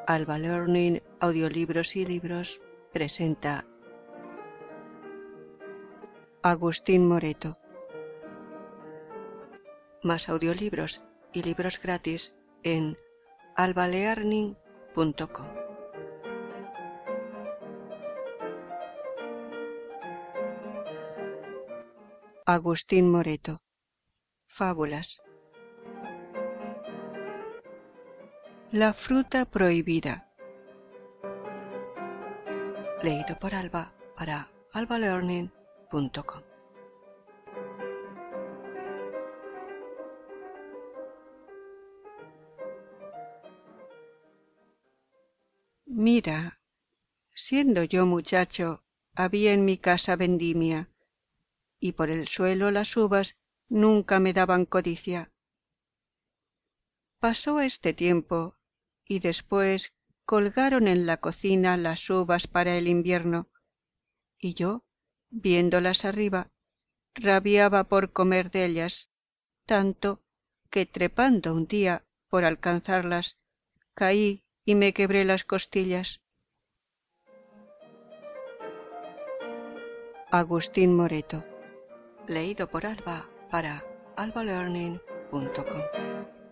Alba Learning Audiolibros y Libros presenta Agustín Moreto. Más audiolibros y libros gratis en albalearning.com. Agustín Moreto. Fábulas. La fruta prohibida. Leído por Alba para albalearning.com. Mira, siendo yo muchacho, había en mi casa vendimia, y por el suelo las uvas nunca me daban codicia. Pasó este tiempo, y después colgaron en la cocina las uvas para el invierno, y yo, viéndolas arriba, rabiaba por comer de ellas, tanto que trepando un día por alcanzarlas, caí y me quebré las costillas. Agustín Moreto. Leído por Alba para albalearning.com.